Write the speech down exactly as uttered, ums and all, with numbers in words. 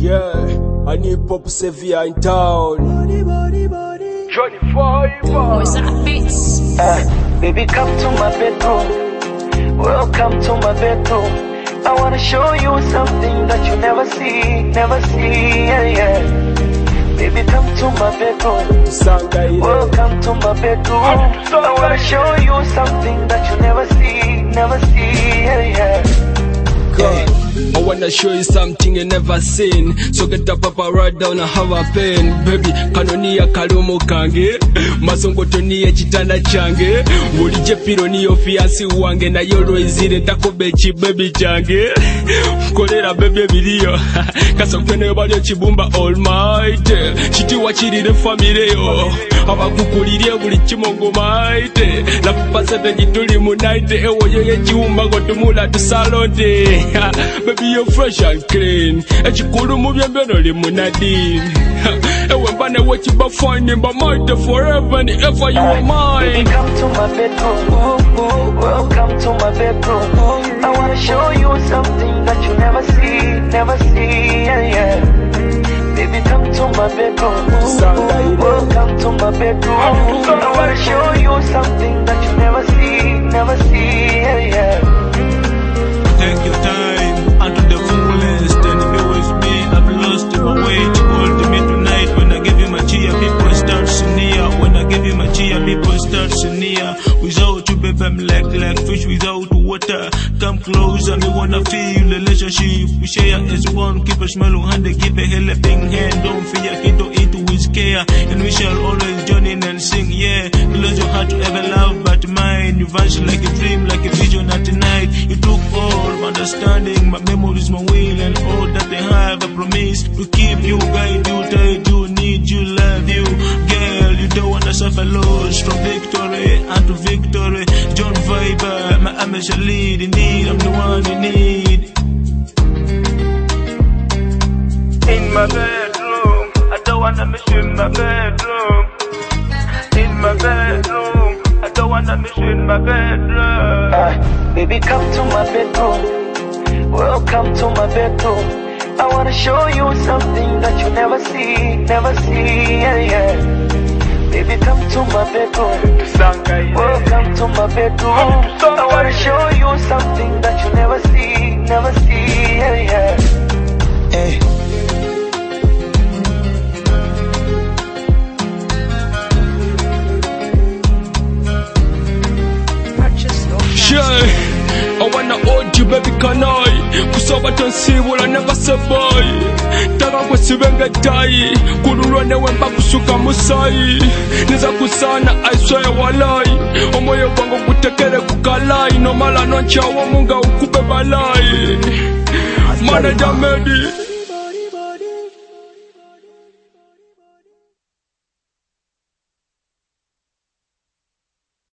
Yeah, I need Pop Sevilla in town. Body, body, body. Johnny Fiver. What's that beats? Uh, baby, come to my bedroom. Welcome to my bedroom. I wanna show you something that you never see, never see, yeah, yeah. Baby, come to my bedroom. Welcome to my bedroom. I wanna show you something that you never see, never see, yeah, yeah. God, I wanna show you something you never seen. So get up, up, right down and have a pen. Baby, kanoniya kalumo kange masongo toniye chitanda change mulije piro niyo fiansi wange na yolo izire takobechi baby change kolera baby video kasokene yobalyo chibumba almighty chiti wachirire family yo abakukulirye buli chimongo maite na kupasete jituli munaite ewo yeye chiumba gotumula tusalonde baby you're fresh and clean echikulu mu byembeno limunadini ewe mbane wechiba finding by mighty forever and ever you are mine. Baby, come to my bedroom. Welcome to my bedroom. I wanna show you something that you never see, never see, yeah, yeah. Baby, come to my bedroom. Welcome to my bedroom. I wanna show you something that you never see, never see, yeah, yeah. Take your time unto the fullest and be with me. I've lost my way. You called me tonight when I gave you my cheer. People start sneer. When I gave you my cheer, people start sneer. Without you, baby, I'm like like fish without water. Come close, and me wanna feel the relationship. We share as one. Keep a smile on hand, keep a helping hand. Don't fear, kid, don't eat with care. And we shall always join in and sing, yeah. Close your heart to ever love but mine. You vanish like a dream, like a vision at night. You took all my understanding, my memories, my will, and all that they have. I promise to keep you, guide you, tight you, need you, love you. Girl, you don't wanna suffer loss. From victory unto victory. John Fiver, my amateur lead. Indeed, I'm the one you need. In my bedroom, I don't wanna miss you in my bedroom. In my bedroom, I don't wanna miss you in my bedroom. Uh, baby, come to my bedroom. Welcome to my bedroom. I wanna show you something that you never see, never see, yeah, yeah. Baby, come to my bedroom. Welcome to my bedroom. I wanna show you something that you never see, never see, yeah, yeah. Hey. I wanna hold you, baby, can I? Kusaba tonsi, will I never say bye. Taka kwa siwenga tai kurulwa newe mba kusuka musai. Niza kusana, I swear walai. Omoyo wango kutekere kukalai. No mala noncha wa munga ukube balai. Manager Medi